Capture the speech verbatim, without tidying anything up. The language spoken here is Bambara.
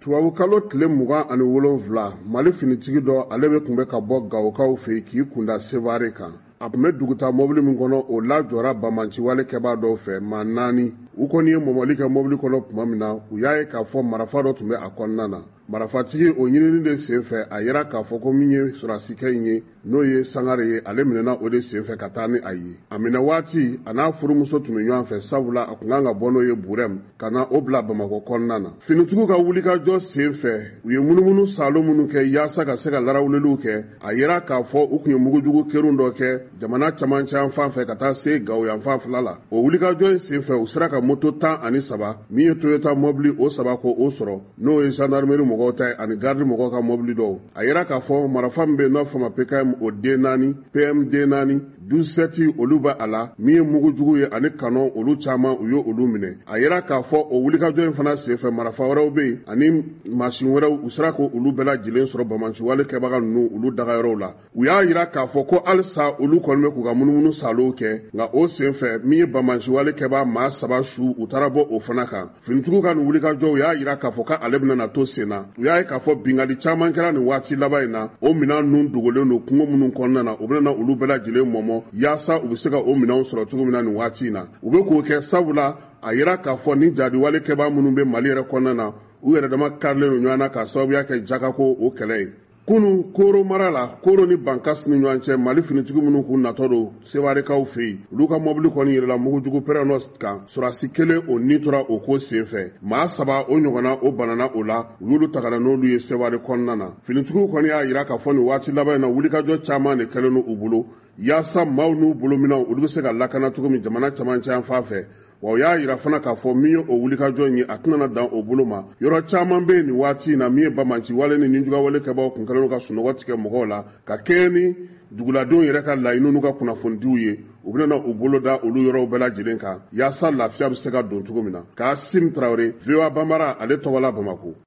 Tubabukalo tile mugan ani wolonwula Mali finitigi dɔ ale bɛ kun bɛ ka bɔ Gawokaw fɛ k'i kunda Sevare kan. A tun bɛ duguta mobili min kɔnɔ o lajɔra bamanciwale kɛbaa dɔw fɛ maa naani. U kɔni ye mɔmɔli kɛ mobili kɔnɔ tuma min na u y'a ye k'a fɔ marifa dɔ tun bɛ a kɔnɔna na. Marifatigi o ɲinini de senfɛ a yera k'a fɔ ko min ye sɔrɔdasikɛ in ye n'o ye Sangare ye ale minɛna o de senfɛ ka taa ni a ye. A minɛ waati a n'a furumuso tun bɛ ɲɔgɔn fɛ sabula a tun kan ka bɔ n'o ye Burɛmu ka na o bila Bamakɔ kɔnɔna na. Finitigiw ka wulikajɔ senfɛ u ye munumunu salo minnu kɛ yaasa ka se ka larawuliliw kɛ a yera k'a fɔ u tun ye mugujugu kerun dɔ kɛ jamana camancɛ yan fan fɛ ka taa se Gawo yan fan fila la. O wulikajɔ in senfɛ u sera ka moto tan ani saba min ye Toyota mobili o saba ko o sɔrɔ n'o ye gendarmerie mɔgɔw ta ye ani garde mɔgɔw ka mobili dɔw. A yera k'a fɔ marifa min bɛ n'o fama P K M o D naani P M D naani douze sept olu bɛ a la min ye mugujugu ye ani kanon olu caman u ye olu minɛ. A yera k'a fɔ o wulikajɔ in fana senfɛ marifa wɛrɛw bɛ yen ani masin wɛrɛw u sera ko olu bɛɛ lajɛlen sɔrɔ bamanciwale kɛbaga ninnu olu dagayɔrɔw la. U y'a yira k'a fɔ ko halisa olu kɔni bɛ k'u ka munumunu salow kɛ nka o senfɛ min ye bamanciwale kɛba maa saba su u taara bɔ o fana kan. Finitigiw ka nin wulikajɔ u y'a yira k'a fɔ k'ale bɛna to sen na. U y'a ye k'a fɔ bingali caman kɛra nin waati laban in na o minɛn ninnu dogolen don kungo minnu kɔnɔna na u bɛna olu bɛɛ lajɛlen mɔmɔ yaasa u bɛ se ka o minɛnw sɔrɔ cogo min na nin waati in na. U bɛ k'o kɛ sabula a yera k'a fɔ ni jadiwale kɛbaa minnu bɛ Mali yɛrɛ kɔnɔna na u yɛrɛ dama karilen don ɲɔgɔn na k'a sababuya kɛ Jakako o kɛlɛ ye. Kunu Koro mara la Koro ni Bankasi ni ɲɔgɔn cɛ Mali finitigi minnu k'u natɔ don Sevarekaw fɛ yen olu ka mobili kɔni yɛrɛla mugujugu pɛrɛnɔ kan sɔrɔdasi kelen o ni tora o ko senfɛ maa saba o ɲɔgɔnna o banana o la u y'olu ta ka na n'olu ye Sevare kɔnɔna na. Finitigiw kɔni y'a yira k'a fɔ nin waati laban in na wulikajɔ caman de kɛlen don u bolo yaasa maaw n'u bolominɛw olu bɛ se ka lakana cogo min jamana camancɛ yan fan fɛ. Wa u y'a yira fana k'a fɔ min ye o wulikajɔ in ye a tɛna dan o bolo ma. Yɔrɔ caman bɛ nin waati in na min ye bamanciwale ni ninjugawale kɛbaaw kun kɛlen don ka sunɔgɔ tigɛ mɔgɔw la ka kɛɲɛ ni duguladenw yɛrɛ ka laɲiniw n'u ka kunnafonidiw ye u bɛna u bolo da olu yɔrɔw bɛɛ lajɛlen kan yaasa lafiya bɛ se ka don cogo min na. K'a Sim Tarawele V O A Banbara ale tɔgɔla Bamako.